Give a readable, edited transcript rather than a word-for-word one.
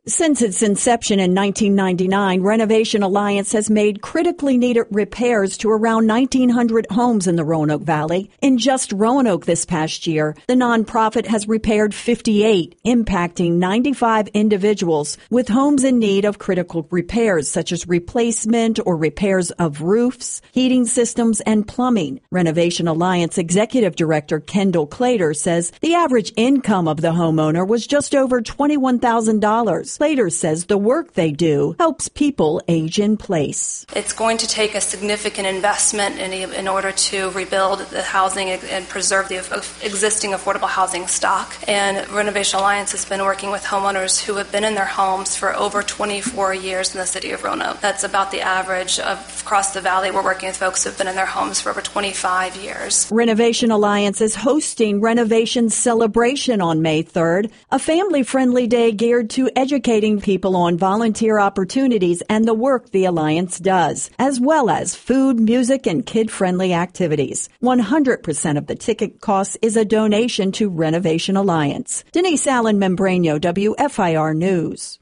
Since its inception in 1999, Renovation Alliance has made critically needed repairs to around 1,900 homes in the Roanoke Valley. In just Roanoke this past year, the nonprofit has repaired 58, impacting 95 individuals with homes in need of critical repairs, such as replacement or repairs of roofs, heating systems, and plumbing. Renovation Alliance Executive Director Kendall Clater says the average income of the homeowner was just over $21,000. Slater says the work they do helps people age in place. It's going to take a significant investment in order to rebuild the housing and preserve the existing affordable housing stock. And Renovation Alliance has been working with homeowners who have been in their homes for over 24 years in the city of Roanoke. That's about the average across the valley. We're working with folks who have been in their homes for over 25 years. Renovation Alliance is hosting Renovation Celebration on May 3rd, a family-friendly day geared to educating people on volunteer opportunities and the work the Alliance does, as well as food, music, and kid-friendly activities. 100% of the ticket cost is a donation to Renovation Alliance. Denise Allen Membrano, WFIR News.